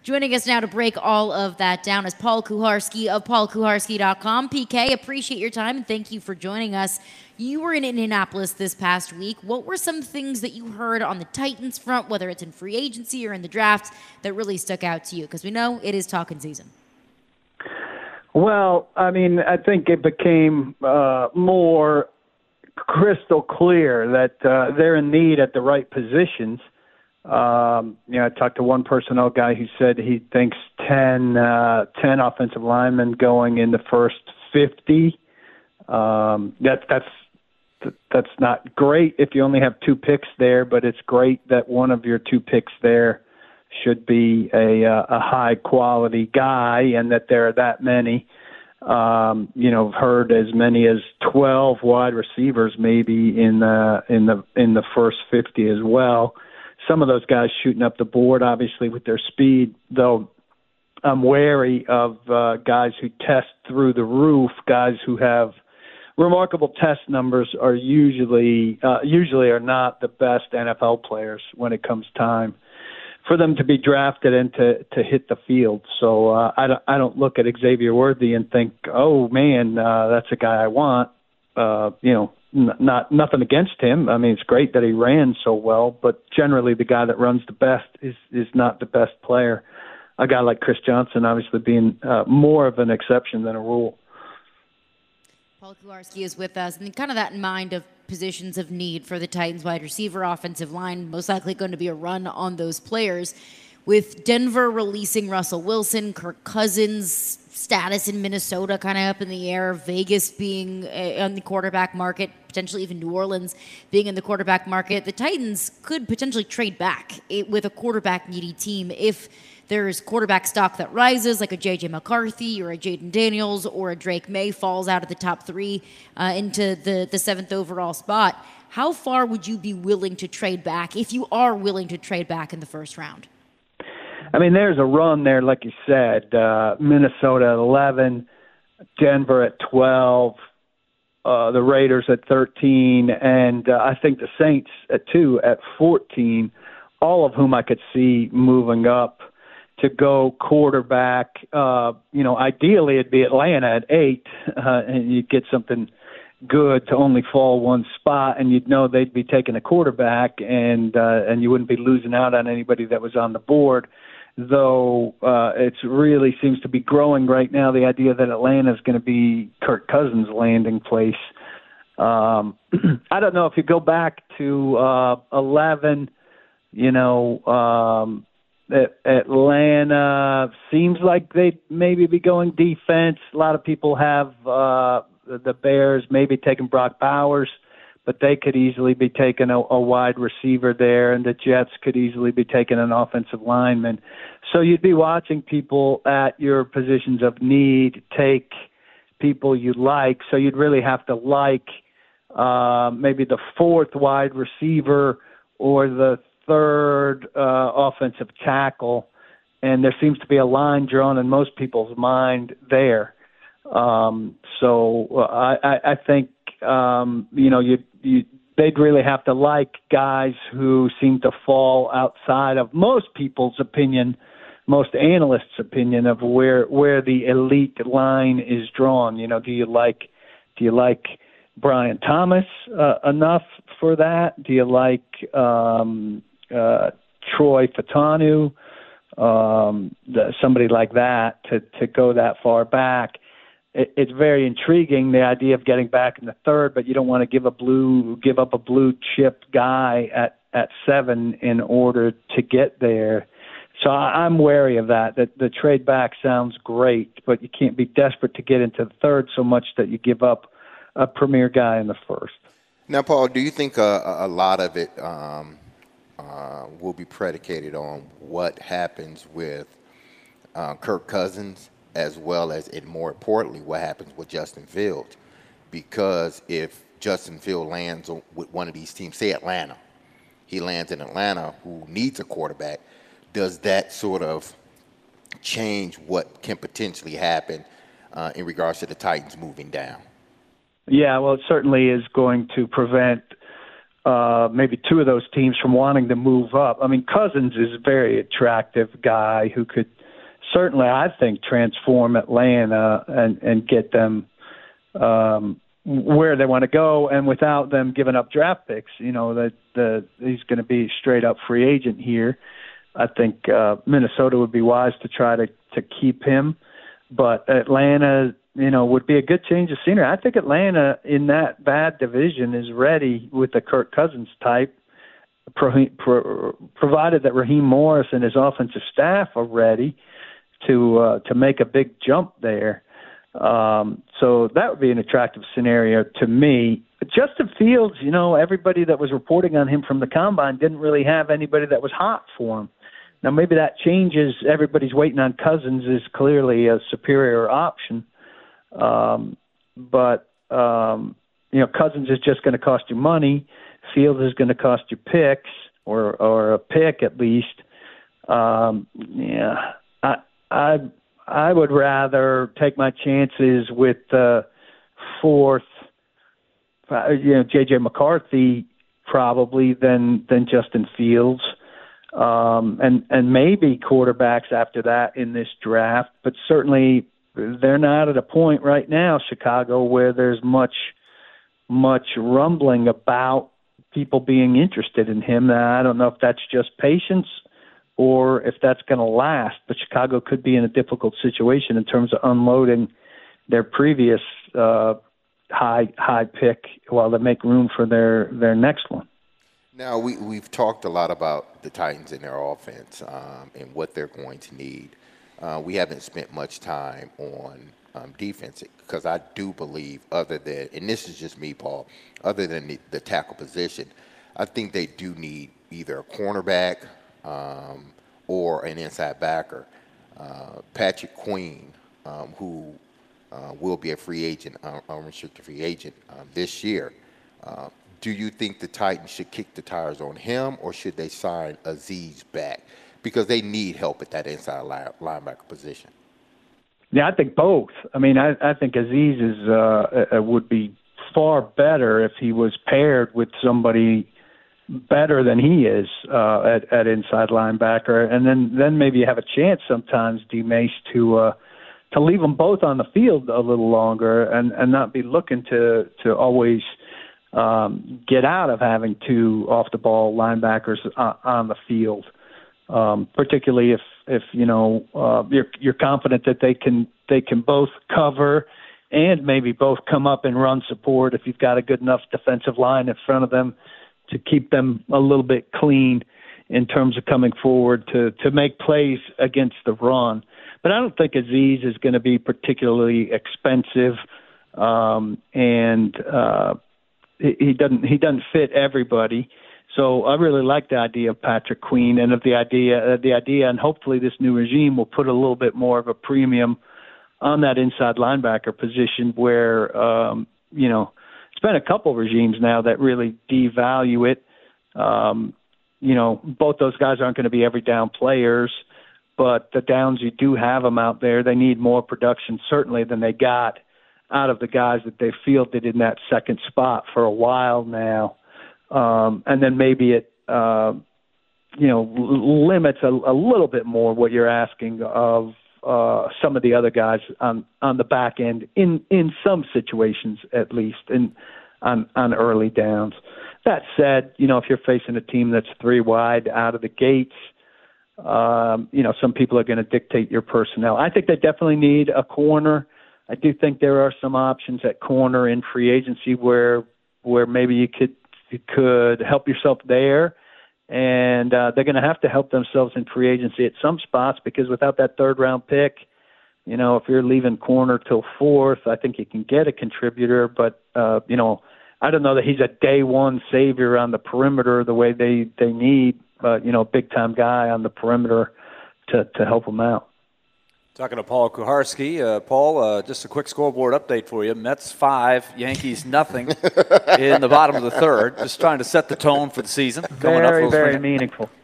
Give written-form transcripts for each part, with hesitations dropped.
Joining us now to break all of that down is Paul Kuharsky of paulkuharsky.com. PK, appreciate your time and thank you for joining us. You were in Indianapolis this past week. What were some things that you heard on the Titans front, whether it's in free agency or in the draft, that really stuck out to you? Because we know it is talking season. Well, I mean, I think it became more crystal clear that they're in need at the right positions. I talked to one personnel guy who said he thinks 10 offensive linemen going in the first 50. That's not great if you only have 2 picks there, but it's great that one of your 2 picks there should be a high quality guy, and that there are that many. Heard as many as 12 wide receivers maybe in the first 50 as well. Some of those guys shooting up the board, obviously, with their speed, though I'm wary of guys who test through the roof. Guys who have remarkable test numbers are usually are not the best NFL players when it comes time for them to be drafted and to hit the field. So I don't look at Xavier Worthy and think, oh man, that's a guy I want. Nothing against him. I mean, it's great that he ran so well, but generally the guy that runs the best is not the best player. A guy like Chris Johnson obviously being more of an exception than a rule. Paul Kuharsky is with us, and kind of that in mind of positions of need for the Titans wide receiver, offensive line, most likely going to be a run on those players. With Denver releasing Russell Wilson, Kirk Cousins' status in Minnesota kind of up in the air, Vegas being on the quarterback market, potentially even New Orleans being in the quarterback market, the Titans could potentially trade back with a quarterback-needy team if there's quarterback stock that rises, like a J.J. McCarthy or a Jaden Daniels or a Drake May falls out of the top 3 into the 7th overall spot. How far would you be willing to trade back if you are willing to trade back in the first round? I mean, there's a run there, like you said, Minnesota at 11, Denver at 12, the Raiders at 13, and I think the Saints at 14, all of whom I could see moving up to go quarterback. Ideally it'd be Atlanta at 8, and you'd get something good to only fall one spot, and you'd know they'd be taking a quarterback, and you wouldn't be losing out on anybody that was on the board. Though it really seems to be growing right now, the idea that Atlanta is going to be Kirk Cousins' landing place. I don't know if you go back to 11, Atlanta seems like they'd maybe be going defense. A lot of people have the Bears maybe taking Brock Bowers, but they could easily be taking a wide receiver there, and the Jets could easily be taking an offensive lineman. So you'd be watching people at your positions of need take people you like. So you'd really have to like maybe the 4th wide receiver or the 3rd offensive tackle, and there seems to be a line drawn in most people's mind there. So I think they'd really have to like guys who seem to fall outside of most people's opinion, most analysts' opinion of where the elite line is drawn. Do you like Brian Thomas enough for that? Do you like Troy Fautanu, somebody like that to go that far back? It's very intriguing, the idea of getting back in the 3rd, but you don't want to give up a blue chip guy at 7 in order to get there. So I'm wary of that the trade back sounds great, but you can't be desperate to get into the 3rd so much that you give up a premier guy in the 1st. Now, Paul, do you think a lot of it will be predicated on what happens with Kirk Cousins, as well as, and more importantly, what happens with Justin Fields? Because if Justin Fields lands with one of these teams, say Atlanta, he lands in Atlanta, who needs a quarterback, does that sort of change what can potentially happen in regards to the Titans moving down? Yeah, well, it certainly is going to prevent maybe two of those teams from wanting to move up. I mean, Cousins is a very attractive guy who could certainly, I think, transform Atlanta and get them where they want to go, and without them giving up draft picks. You know, that he's going to be straight up free agent here. I think Minnesota would be wise to try to keep him, but Atlanta, you know, would be a good change of scenery. I think Atlanta in that bad division is ready with the Kirk Cousins type, provided that Raheem Morris and his offensive staff are ready to make a big jump there. So that would be an attractive scenario to me. Justin Fields, you know, everybody that was reporting on him from the Combine didn't really have anybody that was hot for him. Now maybe that changes. Everybody's waiting on Cousins is clearly a superior option. But you know, Cousins is just going to cost you money. Fields is going to cost you picks or a pick at least. Yeah, I would rather take my chances with fourth, you know, J.J. McCarthy probably than Justin Fields. And maybe quarterbacks after that in this draft, but certainly they're not at a point right now, Chicago, where there's much rumbling about people being interested in him. Now, I don't know if that's just patience or if that's going to last, but Chicago could be in a difficult situation in terms of unloading their previous high pick while they make room for their next one. Now, we've talked a lot about the Titans and their offense and what they're going to need. We haven't spent much time on defense because I do believe other than, and this is just me, Paul, other than the tackle position, I think they do need either a cornerback or an inside backer. Patrick Queen, who will be a free agent, unrestricted free agent this year. Do you think the Titans should kick the tires on him, or should they sign Azeez back? Because they need help at that inside linebacker position. Yeah, I think both. I mean, I think Azeez would be far better if he was paired with somebody better than he is at inside linebacker, and then maybe you have a chance sometimes, D. Mace, to leave them both on the field a little longer and not be looking to always get out of having two off-the-ball linebackers on the field, particularly if you know you're confident that they can both cover and maybe both come up and run support if you've got a good enough defensive line in front of them to keep them a little bit clean in terms of coming forward to make plays against the run. But I don't think Azeez is going to be particularly expensive, and he doesn't fit everybody. So I really like the idea of Patrick Queen and of the idea, and hopefully this new regime will put a little bit more of a premium on that inside linebacker position where, you know, it's been a couple regimes now that really devalue it. You know, both those guys aren't going to be every down players, but the downs you do have them out there, they need more production certainly than they got out of the guys that they fielded in that second spot for a while now. And then maybe it, you know, limits a little bit more what you're asking of some of the other guys on the back end in some situations, at least on early downs. That said, you know, if you're facing a team that's three wide out of the gates, you know, some people are going to dictate your personnel. I think they definitely need a corner. I do think there are some options at corner in free agency where maybe you could help yourself there, and they're going to have to help themselves in free agency at some spots because without that third-round pick, you know, if you're leaving corner till fourth, I think you can get a contributor, but, you know, I don't know that he's a day-one savior on the perimeter the way they need, you know, a big-time guy on the perimeter to help them out. Talking to Paul Kuharsky. Paul, just a quick scoreboard update for you. Mets 5, Yankees nothing in the bottom of the third. Just trying to set the tone for the season. Very meaningful.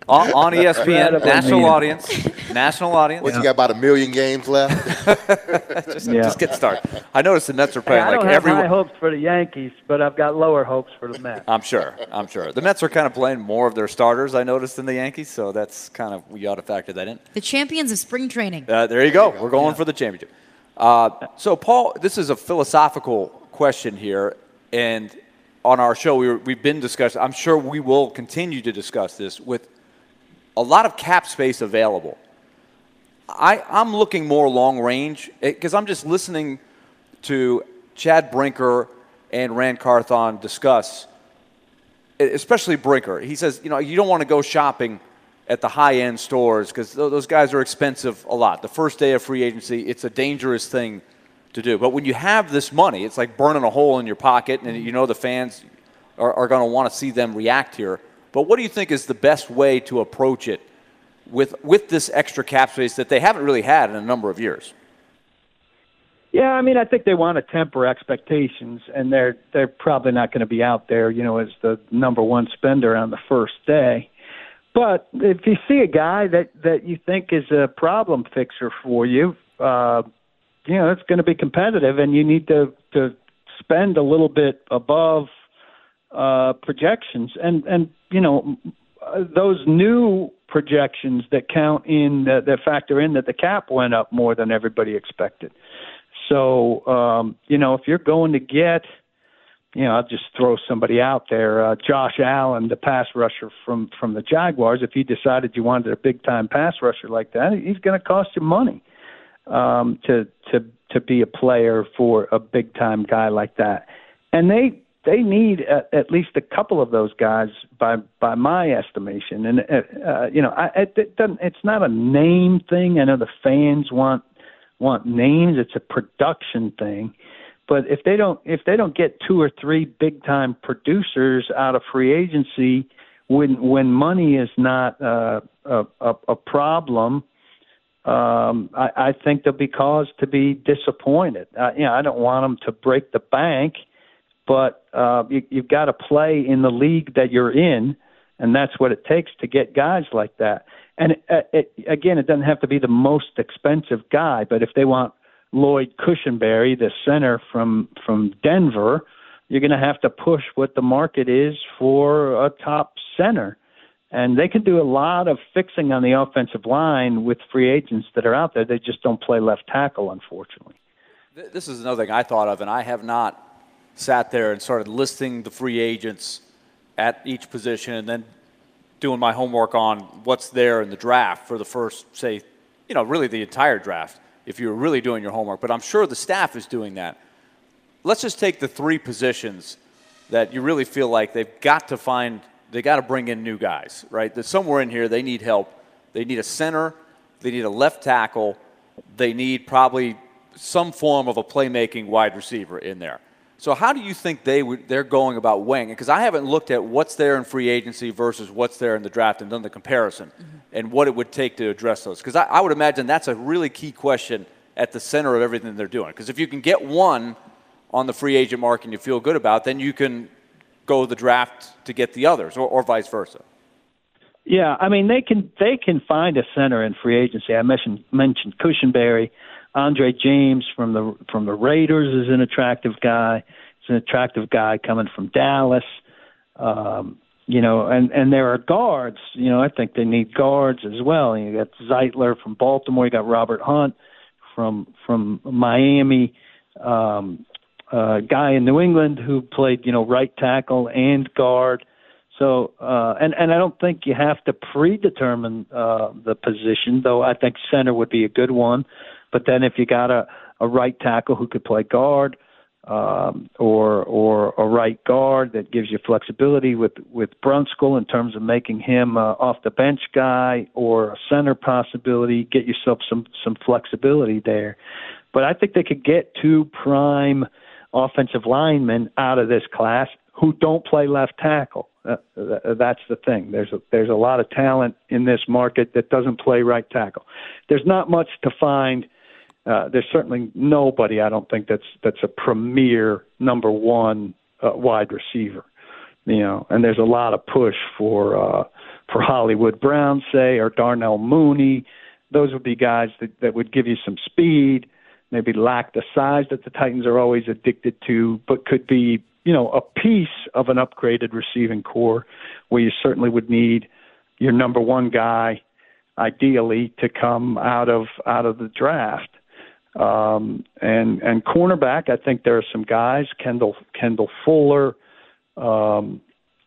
On ESPN, Incredible national man. audience. National audience. What, you got about 1 million games left? Just get started. I noticed the Mets are Hey, playing I like don't have every. high hopes for the Yankees, but I've got lower hopes for the Mets. I'm sure. The Mets are kind of playing more of their starters, I noticed, than the Yankees, so that's kind of, we ought to factor that in. The champions of spring training. There you go. We're going for the championship. So, Paul, this is a philosophical question here, and on our show we've been discussing, I'm sure we will continue to discuss this, with a lot of cap space available. I'm looking more long range because I'm just listening to Chad Brinker and Rand Carthon discuss, especially Brinker. He says, you don't want to go shopping at the high-end stores because those guys are expensive a lot. The first day of free agency, it's a dangerous thing to do. But when you have this money, it's like burning a hole in your pocket, and the fans are going to want to see them react here. But what do you think is the best way to approach it with this extra cap space that they haven't really had in a number of years? Yeah, I mean, I think they want to temper expectations, and they're probably not going to be out there, as the number one spender on the first day. But if you see a guy that you think is a problem fixer for you, it's going to be competitive, and you need to spend a little bit above projections. And those new projections that count in, that factor in that the cap went up more than everybody expected. So, if you're going to get, I'll just throw somebody out there, Josh Allen, the pass rusher from the Jaguars, if you decided you wanted a big-time pass rusher like that, he's going to cost you money to be a player for a big-time guy like that. And they need at least a couple of those guys by my estimation. And, it's not a name thing. I know the fans want names. It's a production thing. But if they don't get two or three big time producers out of free agency, when money is not a problem, I think there'll be cause to be disappointed. I don't want them to break the bank, but you've got to play in the league that you're in, and that's what it takes to get guys like that. And it doesn't have to be the most expensive guy, but if they want Lloyd Cushenberry, the center from Denver, you're going to have to push what the market is for a top center. And they can do a lot of fixing on the offensive line with free agents that are out there. They just don't play left tackle, unfortunately. This is another thing I thought of, and I have not sat there and started listing the free agents at each position and then doing my homework on what's there in the draft for the first, say, really the entire draft, if you're really doing your homework. But I'm sure the staff is doing that. Let's just take the three positions that you really feel like they've got to bring in new guys, right? There's somewhere in here they need help. They need a center. They need a left tackle. They need probably some form of a playmaking wide receiver in there. So how do you think they're going about weighing it? Because I haven't looked at what's there in free agency versus what's there in the draft and done the comparison and what it would take to address those. Because I would imagine that's a really key question at the center of everything they're doing. Because if you can get one on the free agent market and you feel good about, then you can go the draft to get the others, or vice versa. Yeah, I mean, they can find a center in free agency. I mentioned Cushenberry. Andre James from the Raiders is an attractive guy. He's an attractive guy coming from Dallas. And there are guards. I think they need guards as well. You got Zeitler from Baltimore. You got Robert Hunt from Miami. Guy in New England who played, right tackle and guard. So, and I don't think you have to predetermine the position, though I think center would be a good one. But then if you got a right tackle who could play guard, or a right guard that gives you flexibility with Brunskill in terms of making him off the bench guy, or a center possibility, get yourself some flexibility there. But I think they could get two prime offensive linemen out of this class who don't play left tackle. That's the thing. There's a lot of talent in this market that doesn't play right tackle. There's not much to find. There's certainly nobody, I don't think, that's a premier number one wide receiver. And there's a lot of push for for Hollywood Brown, say, or Darnell Mooney. Those would be guys that would give you some speed, maybe lack the size that the Titans are always addicted to, but could be, a piece of an upgraded receiving core where you certainly would need your number one guy, ideally, to come out of the draft. And cornerback, I think there are some guys, Kendall Fuller, and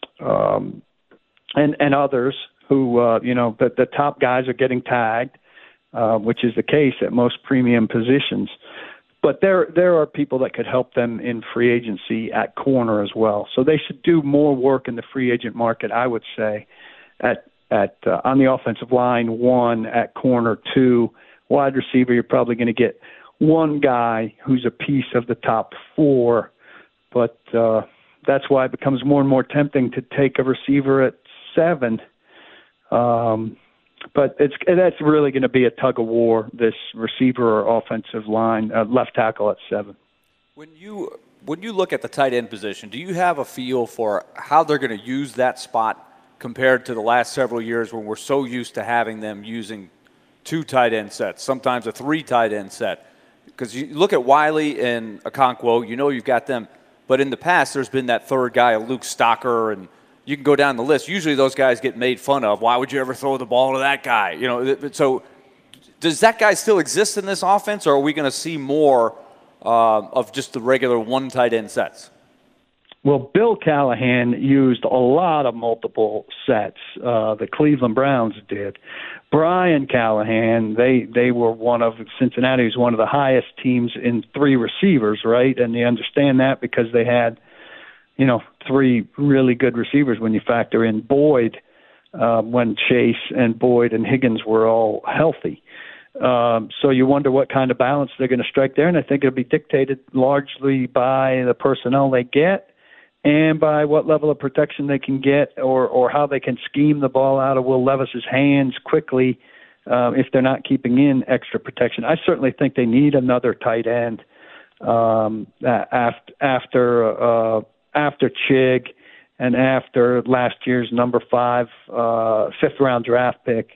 others who, the top guys are getting tagged, which is the case at most premium positions. But there are people that could help them in free agency at corner as well. So they should do more work in the free agent market, I would say, on the offensive line, 1, at corner 2, wide receiver. You're probably going to get one guy who's a piece of the top 4, but that's why it becomes more and more tempting to take a receiver at 7. But that's really going to be a tug of war, this receiver or offensive line, left tackle at 7. When you look at the tight end position, do you have a feel for how they're going to use that spot compared to the last several years when we're so used to having them using 2 tight end sets, sometimes a 3 tight end set? Because you look at Wiley and Okonkwo, you've got them. But in the past, there's been that third guy, Luke Stocker, and you can go down the list. Usually those guys get made fun of. Why would you ever throw the ball to that guy? So does that guy still exist in this offense, or are we going to see more of just the regular 1 tight end sets? Well, Bill Callahan used a lot of multiple sets. The Cleveland Browns did. Brian Callahan, they were Cincinnati was one of the highest teams in 3 receivers, right? And you understand that because they had, 3 really good receivers when you factor in Boyd, when Chase and Boyd and Higgins were all healthy. So you wonder what kind of balance they're going to strike there, and I think it'll be dictated largely by the personnel they get and by what level of protection they can get or how they can scheme the ball out of Will Levis's hands quickly if they're not keeping in extra protection. I certainly think they need another tight end after Chig and after last year's number 5 fifth-round draft pick.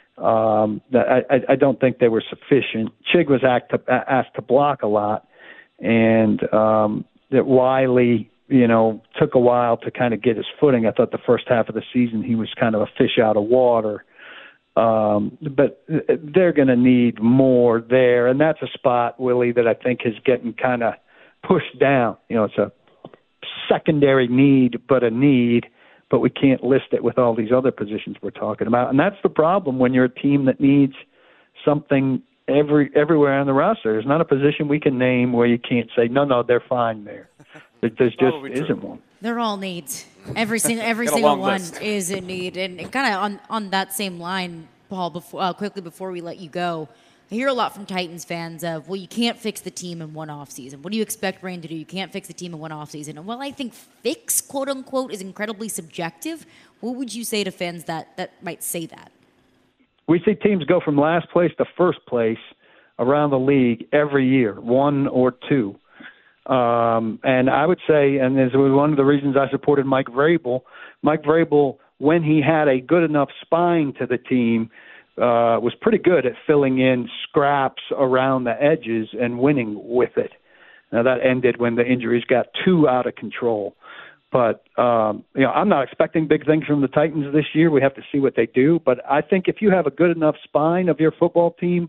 I don't think they were sufficient. Chig was asked to block a lot, and that Wiley, took a while to kind of get his footing. I thought the first half of the season he was kind of a fish out of water. But they're going to need more there, and that's a spot, Willie, that I think is getting kind of pushed down. It's a secondary need, but we can't list it with all these other positions we're talking about. And that's the problem when you're a team that needs something everywhere on the roster. There's not a position we can name where you can't say, no, they're fine there. There just isn't one. They're all needs. Every single one is a need. And kind of on that same line, Paul, quickly before we let you go, I hear a lot from Titans fans of, well, you can't fix the team in one offseason. What do you expect Rain to do? You can't fix the team in one offseason. And while I think fix, quote unquote, is incredibly subjective, what would you say to fans that might say that? We see teams go from last place to first place around the league every year, 1 or 2. And I would say, and this was one of the reasons I supported Mike Vrabel. Mike Vrabel, when he had a good enough spine to the team, was pretty good at filling in scraps around the edges and winning with it. Now, that ended when the injuries got too out of control. But, I'm not expecting big things from the Titans this year. We have to see what they do. But I think if you have a good enough spine of your football team,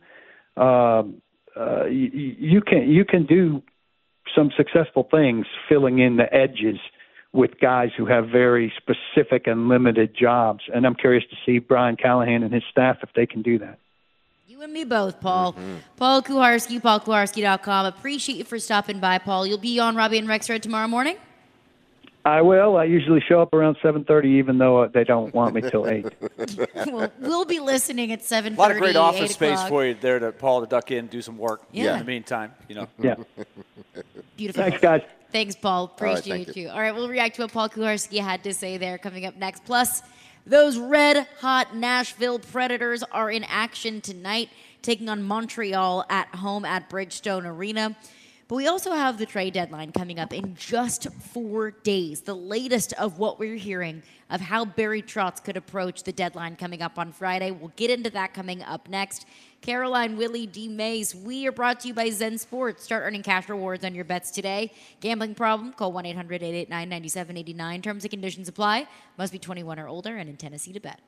you can do some successful things filling in the edges with guys who have very specific and limited jobs. And I'm curious to see Brian Callahan and his staff if they can do that. You and me both, Paul. Mm-hmm. Paul Kuharsky, paulkuharsky.com. Appreciate you for stopping by, Paul. You'll be on Robbie and Rexrode tomorrow morning? I will. I usually show up around 7:30, even though they don't want me till 8. We'll be listening at 7:30. A lot of great office space for you there, Paul, to duck in and do some work in the meantime. Yeah. Beautiful. Thanks, guys. Thanks, Paul. Appreciate you. All right, we'll react to what Paul Kuharsky had to say there coming up next. Plus, those red-hot Nashville Predators are in action tonight, taking on Montreal at home at Bridgestone Arena. But we also have the trade deadline coming up in just 4 days. The latest of what we're hearing of how Barry Trotz could approach the deadline coming up on Friday. We'll get into that coming up next. Caroline, Willie, D. Mays, we are brought to you by Zen Sports. Start earning cash rewards on your bets today. Gambling problem? Call 1-800-889-9789. Terms and conditions apply. Must be 21 or older and in Tennessee to bet.